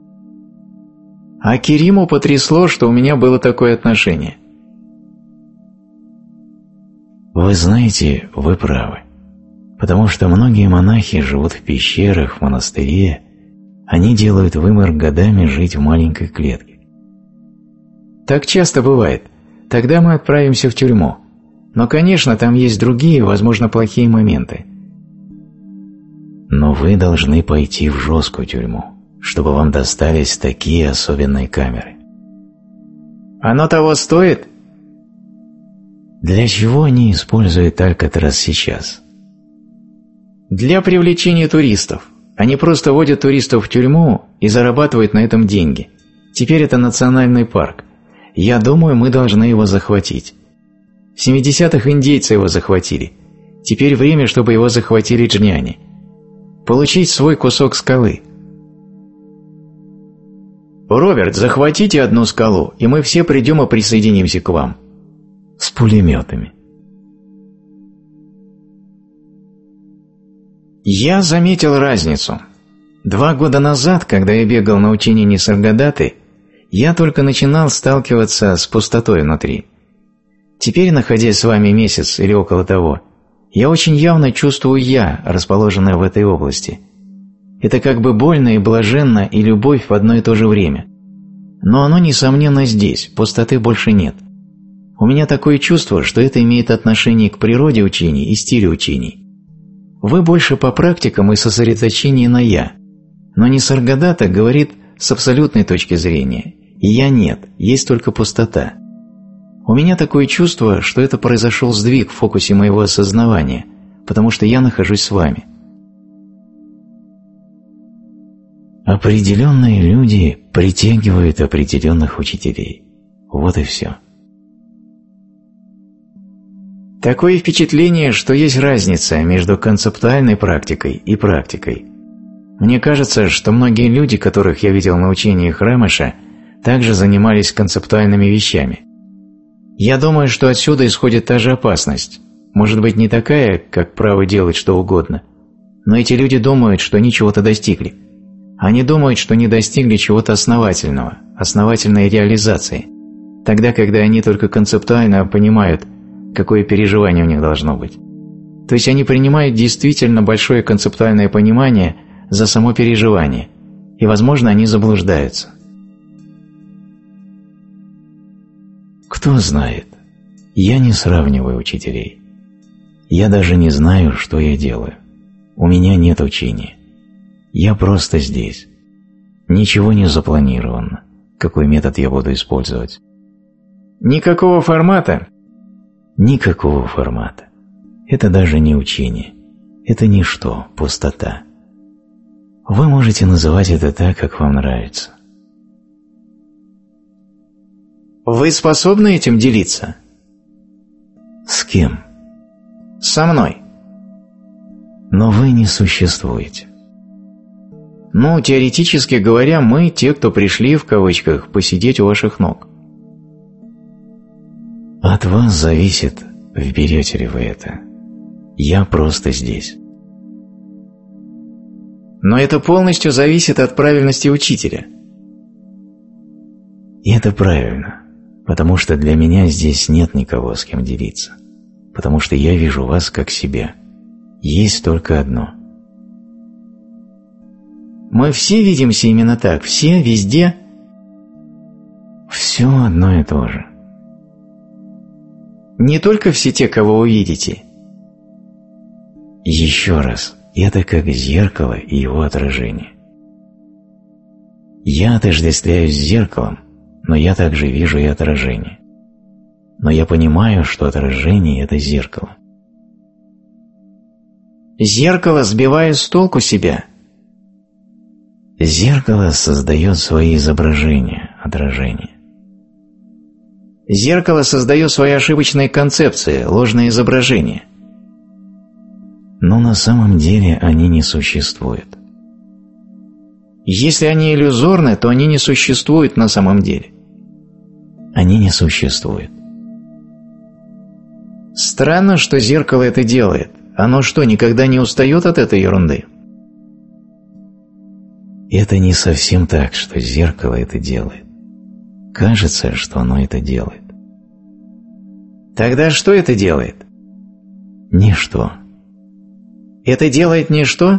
Speaker 2: А Кериму потрясло, что у меня было такое отношение.
Speaker 1: Вы знаете, вы правы. Потому что многие монахи живут в пещерах, в монастыре, они делают выбор годами жить в маленькой клетке.
Speaker 2: Так часто бывает. Тогда мы отправимся в тюрьму. Но, конечно, там есть другие, возможно, плохие моменты.
Speaker 1: Но вы должны пойти в жесткую тюрьму, чтобы вам достались такие особенные камеры.
Speaker 2: Оно того стоит?
Speaker 1: Для чего они используют Алькатрас сейчас?
Speaker 2: Для привлечения туристов. Они просто водят туристов в тюрьму и зарабатывают на этом деньги. Теперь это национальный парк. Я думаю, мы должны его захватить. В 70-х индейцы его захватили. Теперь время, чтобы его захватили джняни. Получить свой кусок скалы. Роберт, захватите одну скалу, и мы все придем и присоединимся к вам.
Speaker 1: С пулеметами.
Speaker 2: Я заметил разницу. 2 года назад, когда я бегал на учение Нисаргадаты, я только начинал сталкиваться с пустотой внутри. Теперь, находясь с вами месяц или около того, я очень явно чувствую «я», расположенное в этой области. Это как бы больно и блаженно и любовь в одно и то же время. Но оно, несомненно, здесь, пустоты больше нет. У меня такое чувство, что это имеет отношение к природе учений и стилю учений. Вы больше по практикам и сосредоточении на «я». Но Нисаргадата говорит с абсолютной точки зрения «и я нет, есть только пустота». У меня такое чувство, что это произошел сдвиг в фокусе моего осознавания, потому что я нахожусь с вами.
Speaker 1: Определенные люди притягивают определенных учителей. Вот и все.
Speaker 2: Такое впечатление, что есть разница между концептуальной практикой и практикой. Мне кажется, что многие люди, которых я видел на учениях Рамеша, также занимались концептуальными вещами. Я думаю, что отсюда исходит та же опасность. Может быть, не такая, как право делать что угодно. Но эти люди думают, что они чего-то достигли. Они думают, что не достигли чего-то основательного, основательной реализации. Тогда, когда они только концептуально понимают, какое переживание у них должно быть. То есть они принимают действительно большое концептуальное понимание за само переживание, и, возможно, они заблуждаются.
Speaker 1: Кто знает? Я не сравниваю учителей. Я даже не знаю, что я делаю. У меня нет учения. Я просто здесь. Ничего не запланировано. Какой метод я буду использовать?
Speaker 2: Никакого формата?
Speaker 1: Никакого формата. Это даже не учение. Это ничто, пустота. Вы можете называть это так, как вам нравится.
Speaker 2: Вы способны этим делиться?
Speaker 1: С кем?
Speaker 2: Со мной.
Speaker 1: Но вы не существуете.
Speaker 2: Ну, теоретически говоря, мы те, кто пришли, в кавычках, посидеть у ваших ног.
Speaker 1: От вас зависит, вберете ли вы это. Я просто здесь.
Speaker 2: Но это полностью зависит от правильности учителя.
Speaker 1: И это правильно, потому что для меня здесь нет никого, с кем делиться. Потому что я вижу вас как себя. Есть только одно.
Speaker 2: Мы все видимся именно так, все, везде.
Speaker 1: Все одно и то же.
Speaker 2: Не только все те, кого вы видите.
Speaker 1: Еще раз, это как зеркало и его отражение. Я отождествляюсь с зеркалом, но я также вижу и отражение. Но я понимаю, что отражение – это зеркало.
Speaker 2: Зеркало сбивает с толку себя.
Speaker 1: Зеркало создает свои изображения, отражения.
Speaker 2: Зеркало создает свои ошибочные концепции, ложные изображения.
Speaker 1: Но на самом деле они не существуют.
Speaker 2: Если они иллюзорны, то они не существуют на самом деле.
Speaker 1: Они не существуют.
Speaker 2: Странно, что зеркало это делает. Оно что, никогда не устает от этой ерунды?
Speaker 1: Это не совсем так, что зеркало это делает. Кажется, что оно это делает.
Speaker 2: Тогда что это делает?
Speaker 1: Ничто.
Speaker 2: Это делает ничто?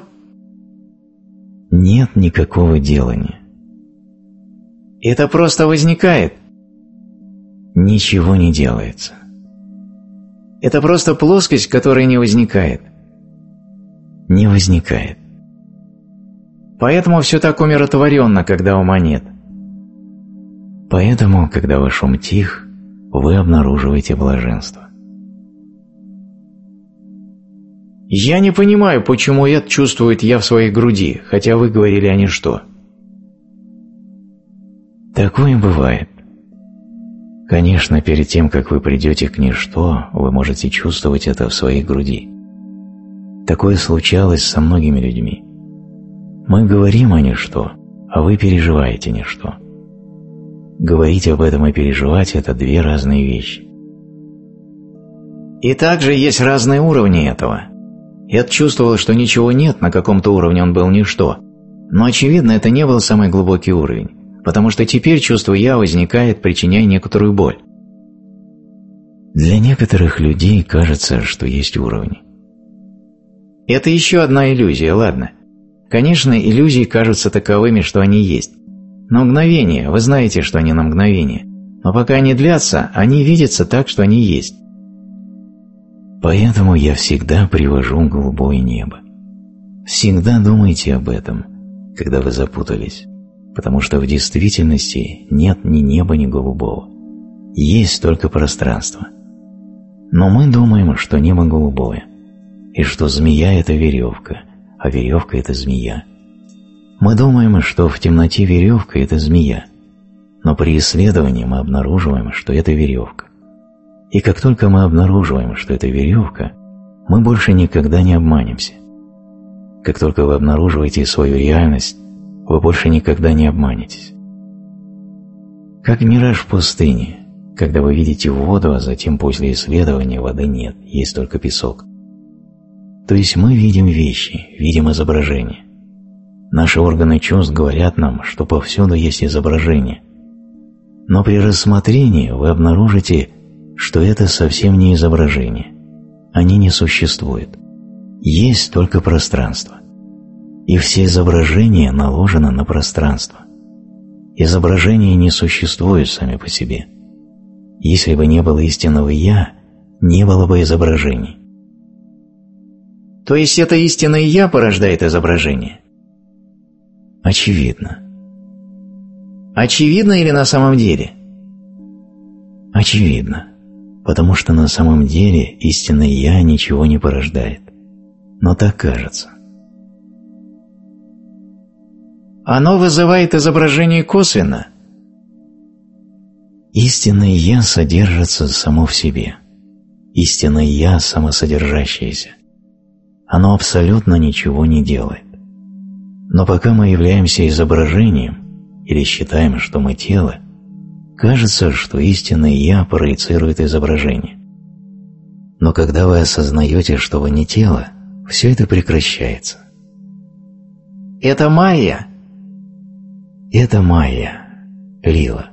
Speaker 1: Нет никакого делания.
Speaker 2: Это просто возникает?
Speaker 1: Ничего не делается.
Speaker 2: Это просто плоскость, которая не возникает?
Speaker 1: Не возникает.
Speaker 2: Поэтому все так умиротворенно, когда ума нет.
Speaker 1: Поэтому, когда ваш ум тих, вы обнаруживаете блаженство.
Speaker 2: Я не понимаю, почему это чувствует я в своей груди, хотя вы говорили о ничто.
Speaker 1: Такое бывает. Конечно, перед тем, как вы придете к ничто, вы можете чувствовать это в своей груди. Такое случалось со многими людьми. Мы говорим о ничто, а вы переживаете ничто. Говорить об этом и переживать – это две разные вещи.
Speaker 2: И также есть разные уровни этого. Эд чувствовал, что ничего нет, на каком-то уровне он был ничто. Но, очевидно, это не был самый глубокий уровень, потому что теперь чувство «я» возникает, причиняя некоторую боль.
Speaker 1: Для некоторых людей кажется, что есть уровни.
Speaker 2: Это еще одна иллюзия, ладно. Конечно, иллюзии кажутся таковыми, что они есть. Но мгновение, вы знаете, что они на мгновение. Но пока они длятся, они видятся так, что они есть.
Speaker 1: Поэтому я всегда привожу голубое небо. Всегда думайте об этом, когда вы запутались, потому что в действительности нет ни неба, ни голубого. Есть только пространство. Но мы думаем, что небо голубое, и что змея – это веревка, а веревка – это змея. Мы думаем, что в темноте веревка – это змея, но при исследовании мы обнаруживаем, что это веревка. И как только мы обнаруживаем, что это веревка, мы больше никогда не обманемся. Как только вы обнаруживаете свою реальность, вы больше никогда не обманетесь. Как мираж в пустыне, когда вы видите воду, а затем после исследования воды нет, есть только песок. То есть мы видим вещи, видим изображения. Наши органы чувств говорят нам, что повсюду есть изображение. Но при рассмотрении вы обнаружите, что это совсем не изображение, они не существуют. Есть только пространство. И все изображения наложены на пространство. Изображения не существуют сами по себе. Если бы не было истинного «я», не было бы изображений.
Speaker 2: То есть это истинное «я» порождает изображение?
Speaker 1: Очевидно.
Speaker 2: Очевидно или на самом деле?
Speaker 1: Очевидно, потому что на самом деле истинное «я» ничего не порождает. Но так кажется.
Speaker 2: Оно вызывает изображение косвенно?
Speaker 1: Истинное «я» содержится само в себе. Истинное «я» самосодержащееся. Оно абсолютно ничего не делает. Но пока мы являемся изображением или считаем, что мы тело, кажется, что истинное «я» проецирует изображение. Но когда вы осознаете, что вы не тело, все это прекращается.
Speaker 2: Это майя?
Speaker 1: Это майя, лила.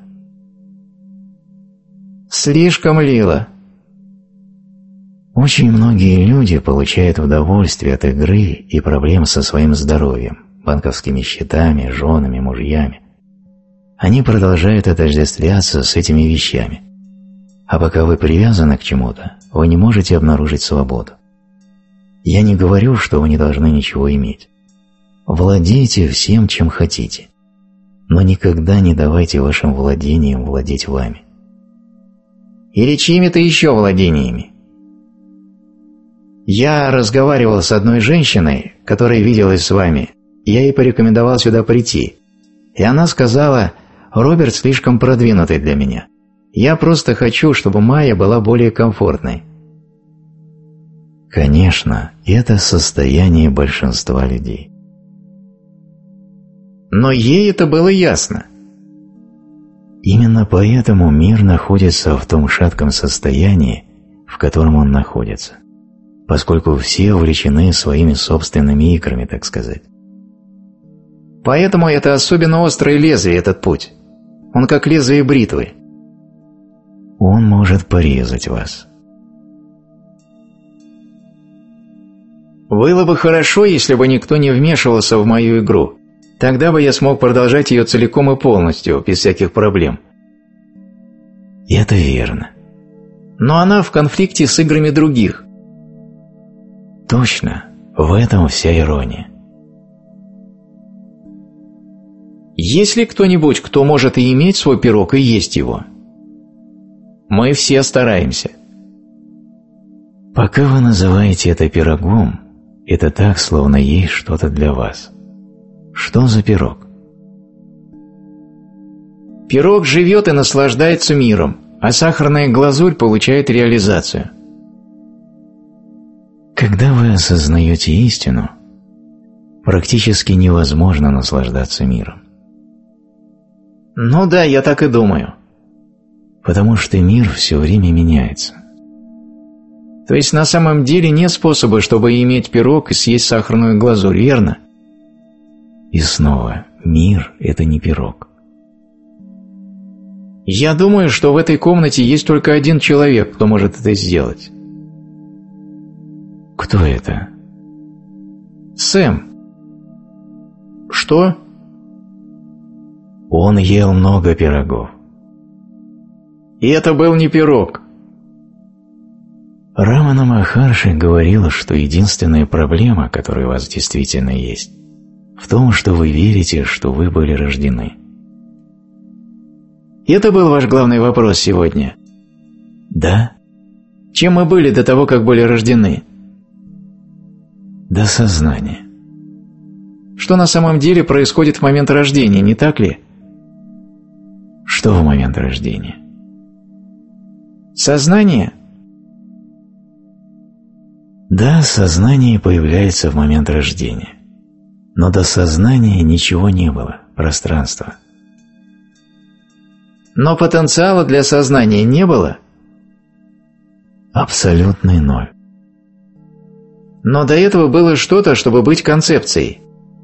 Speaker 2: Слишком лила.
Speaker 1: Очень многие люди получают удовольствие от игры и проблем со своим здоровьем, банковскими счетами, женами, мужьями. Они продолжают отождествляться с этими вещами. А пока вы привязаны к чему-то, вы не можете обнаружить свободу. Я не говорю, что вы не должны ничего иметь. Владейте всем, чем хотите, но никогда не давайте вашим владениям владеть вами.
Speaker 2: Или чьими-то еще владениями. Я разговаривал с одной женщиной, которая виделась с вами. Я ей порекомендовал сюда прийти. И она сказала: «Роберт слишком продвинутый для меня. Я просто хочу, чтобы майя была более комфортной».
Speaker 1: Конечно, это состояние большинства людей.
Speaker 2: Но ей это было ясно.
Speaker 1: Именно поэтому мир находится в том шатком состоянии, в котором он находится, поскольку все увлечены своими собственными играми, так сказать.
Speaker 2: Поэтому это особенно острое лезвие, этот путь. Он как лезвие бритвы.
Speaker 1: Он может порезать вас.
Speaker 2: Было бы хорошо, если бы никто не вмешивался в мою игру. Тогда бы я смог продолжать ее целиком и полностью, без всяких проблем.
Speaker 1: Это верно.
Speaker 2: Но она в конфликте с играми других.
Speaker 1: Точно, в этом вся ирония.
Speaker 2: Есть ли кто-нибудь, кто может и иметь свой пирог, и есть его? Мы все стараемся.
Speaker 1: Пока вы называете это пирогом, это так, словно есть что-то для вас. Что за пирог?
Speaker 2: Пирог живет и наслаждается миром, а сахарная глазурь получает реализацию.
Speaker 1: Когда вы осознаете истину, практически невозможно наслаждаться миром.
Speaker 2: Ну да, я так и думаю.
Speaker 1: Потому что мир все время меняется.
Speaker 2: То есть на самом деле нет способа, чтобы иметь пирог и съесть сахарную глазурь, верно?
Speaker 1: И снова, мир – это не пирог.
Speaker 2: Я думаю, что в этой комнате есть только один человек, кто может это сделать.
Speaker 1: Кто это?
Speaker 2: Сэм. Что?
Speaker 1: Он ел много пирогов.
Speaker 2: И это был не пирог.
Speaker 1: Рамана Махарши говорила, что единственная проблема, которая у вас действительно есть, в том, что вы верите, что вы были рождены.
Speaker 2: Это был ваш главный вопрос сегодня?
Speaker 1: Да.
Speaker 2: Чем мы были до того, как были рождены?
Speaker 1: До сознания.
Speaker 2: Что на самом деле происходит в момент рождения, не так ли?
Speaker 1: Что в момент рождения?
Speaker 2: Сознание?
Speaker 1: Да, сознание появляется в момент рождения. Но до сознания ничего не было, пространства.
Speaker 2: Но потенциала для сознания не было?
Speaker 1: Абсолютный ноль.
Speaker 2: Но до этого было что-то, чтобы быть концепцией.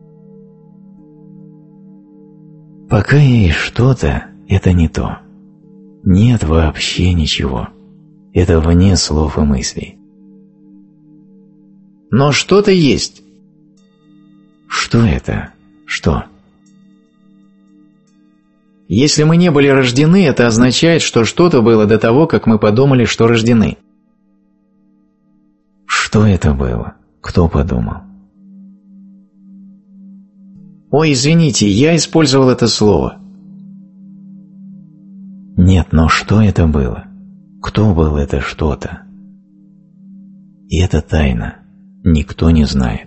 Speaker 1: Пока есть что-то, это не то. Нет вообще ничего. Это вне слов и мыслей.
Speaker 2: Но что-то есть.
Speaker 1: Что это? Что?
Speaker 2: Если мы не были рождены, это означает, что что-то было до того, как мы подумали, что рождены.
Speaker 1: Что это было? Кто подумал?
Speaker 2: Ой, извините, я использовал это слово.
Speaker 1: Нет, но что это было? Кто был это что-то? И это тайна. Никто не знает.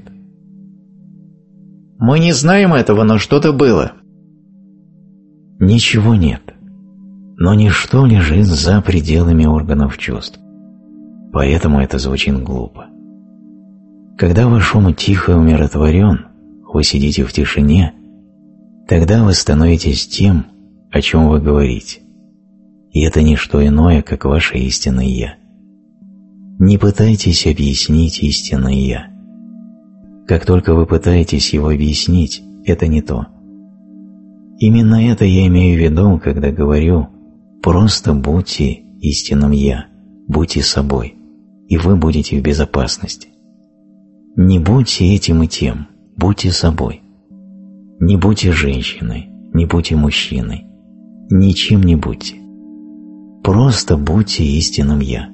Speaker 2: Мы не знаем этого, но что-то было.
Speaker 1: Ничего нет. Но ничто лежит за пределами органов чувств. Поэтому это звучит глупо. Когда ваш ум тихо и умиротворен, вы сидите в тишине, тогда вы становитесь тем, о чем вы говорите. И это не что иное, как ваше истинное «Я». Не пытайтесь объяснить истинное «Я». Как только вы пытаетесь его объяснить, это не то. Именно это я имею в виду, когда говорю «просто будьте истинным «Я», будьте собой, и вы будете в безопасности». Не будьте этим и тем, будьте собой. Не будьте женщиной, не будьте мужчиной, ничем не будьте. Просто будьте истинным «Я».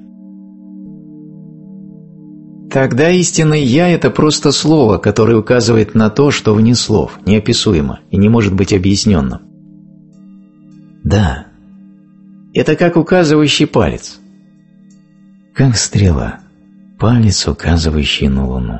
Speaker 2: Тогда истинное «Я» — это просто слово, которое указывает на то, что вне слов, неописуемо и не может быть объясненным.
Speaker 1: Да.
Speaker 2: Это как указывающий палец.
Speaker 1: Как стрела, палец, указывающий на Луну.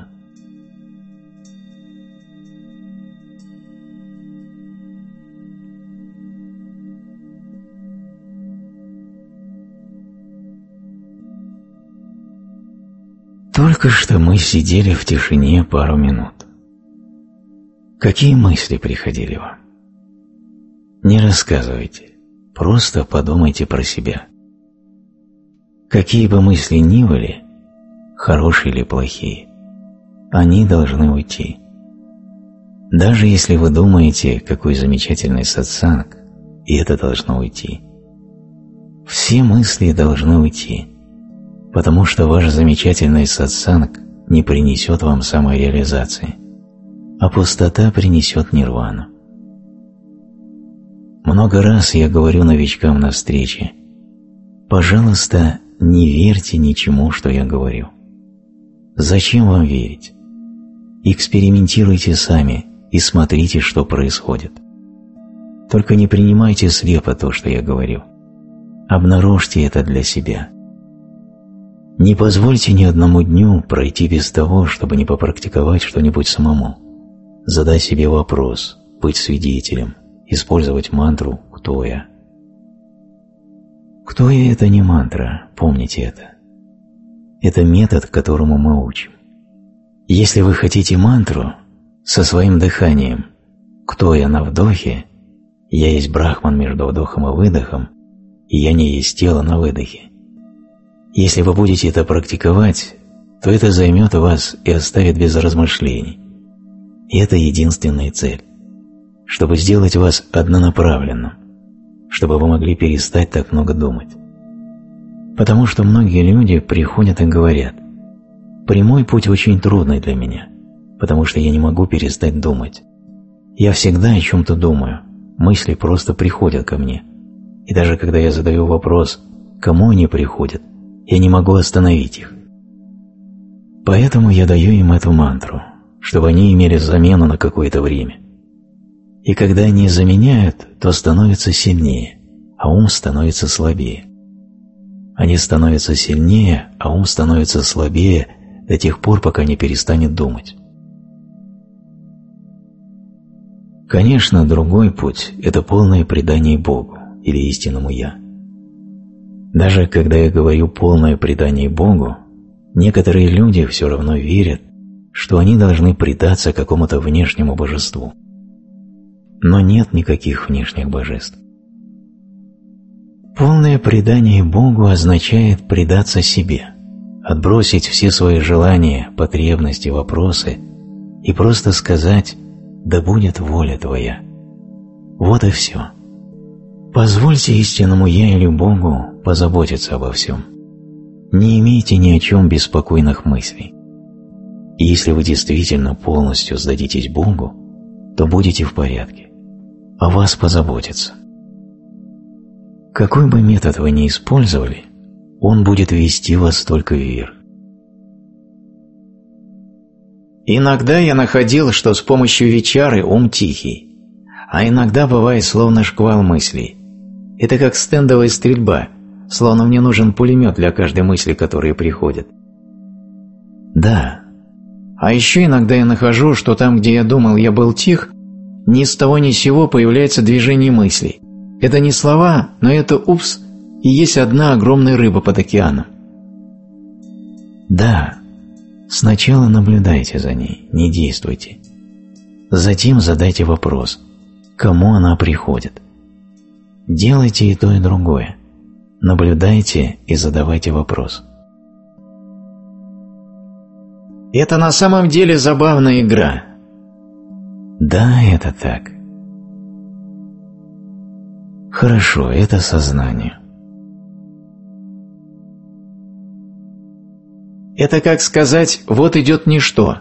Speaker 1: Только что мы сидели в тишине пару минут. Какие мысли приходили вам? Не рассказывайте, просто подумайте про себя. Какие бы мысли ни были, хорошие или плохие, они должны уйти. Даже если вы думаете, какой замечательный сатсанг, и это должно уйти. Все мысли должны уйти, потому что ваш замечательный сатсанг не принесет вам самореализации, а пустота принесет нирвану. Много раз я говорю новичкам на встрече: пожалуйста, не верьте ничему, что я говорю. Зачем вам верить? Экспериментируйте сами и смотрите, что происходит. Только не принимайте слепо то, что я говорю. Обнаружьте это для себя. Не позвольте ни одному дню пройти без того, чтобы не попрактиковать что-нибудь самому. Задать себе вопрос, быть свидетелем, использовать мантру «Кто я?». «Кто я» — это не мантра, помните это. Это метод, которому мы учим. Если вы хотите мантру, со своим дыханием «Кто я» на вдохе, «Я есть Брахман между вдохом и выдохом», и «Я не есть тело» на выдохе. Если вы будете это практиковать, то это займет вас и оставит без размышлений. И это единственная цель, чтобы сделать вас однонаправленным, чтобы вы могли перестать так много думать. Потому что многие люди приходят и говорят: «Прямой путь очень трудный для меня, потому что я не могу перестать думать. Я всегда о чем-то думаю, мысли просто приходят ко мне. И даже когда я задаю вопрос, кому они приходят, я не могу остановить их. Поэтому я даю им эту мантру, чтобы они имели замену на какое-то время. И когда они заменяют, то становятся сильнее, а ум становится слабее. Они становятся сильнее, а ум становится слабее до тех пор, пока не перестанет думать. Конечно, другой путь – это полное предание Богу или истинному «Я». Даже когда я говорю «полное предание Богу», некоторые люди все равно верят, что они должны предаться какому-то внешнему божеству. Но нет никаких внешних божеств. Полное предание Богу означает предаться себе, отбросить все свои желания, потребности, вопросы и просто сказать «Да будет воля Твоя». Вот и все. Позвольте истинному «Я» или Богу позаботиться обо всем. Не имейте ни о чем беспокойных мыслей. И если вы действительно полностью сдадитесь Богу, то будете в порядке. О вас позаботятся. Какой бы метод вы ни использовали, он будет вести вас только вверх.
Speaker 2: Иногда я находил, что с помощью вичары ум тихий, а иногда бывает словно шквал мыслей. Это как стендовая стрельба, словно мне нужен пулемет для каждой мысли, которая приходит.
Speaker 1: Да.
Speaker 2: А еще иногда я нахожу, что там, где я думал, я был тих, ни с того ни с сего появляется движение мыслей. Это не слова, но это «упс», и есть одна огромная рыба под океаном.
Speaker 1: Да. Сначала наблюдайте за ней, не действуйте. Затем задайте вопрос, кому она приходит. Делайте и то, и другое. Наблюдайте и задавайте вопрос.
Speaker 2: Это на самом деле забавная игра.
Speaker 1: Да, это так. Хорошо, это сознание.
Speaker 2: Это как сказать «вот идет ничто».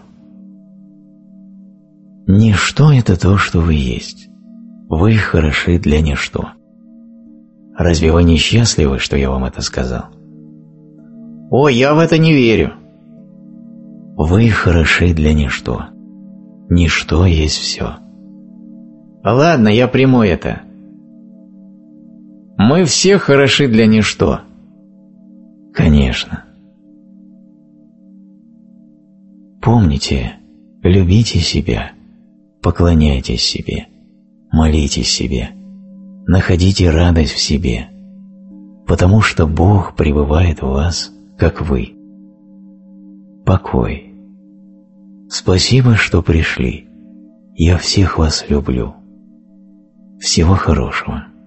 Speaker 1: Ничто – это то, что вы есть. Вы хороши для ничто. Разве вы не счастливы, что я вам это сказал?
Speaker 2: О, я в это не верю.
Speaker 1: Вы хороши для ничто. Ничто есть все.
Speaker 2: Ладно, я приму это. Мы все хороши для ничто.
Speaker 1: Конечно. Помните, любите себя, поклоняйтесь себе, молитесь себе, находите радость в себе, потому что Бог пребывает в вас, как вы. Покой. Спасибо, что пришли. Я всех вас люблю. Всего хорошего.